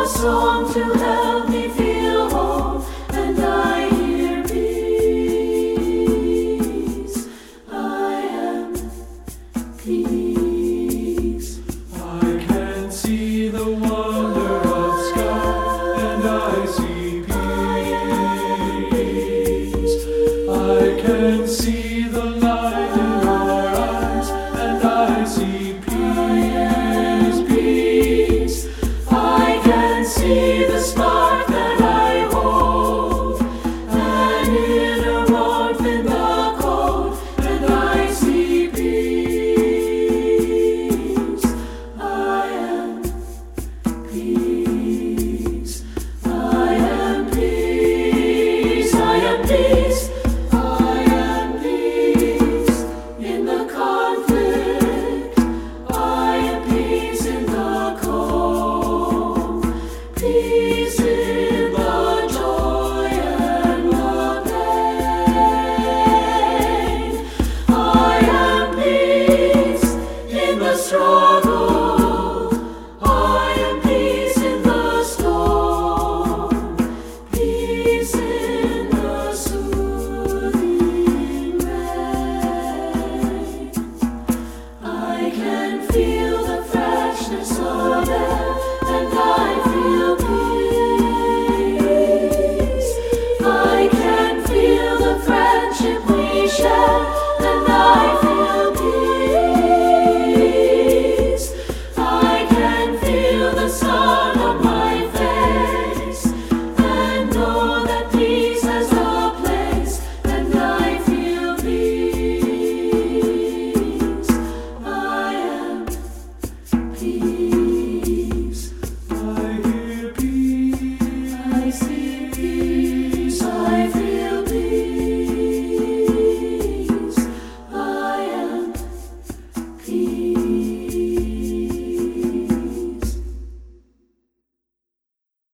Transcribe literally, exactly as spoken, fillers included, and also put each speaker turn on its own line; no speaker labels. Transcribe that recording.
a song to help me feel whole, and I hear peace. I am peace.
I can see the wonder of sky, and I see peace. I can see the light in your eyes, and I see peace, peace.
I can see the spark that I hold, an inner warmth in the cold, and I see peace. I am peace.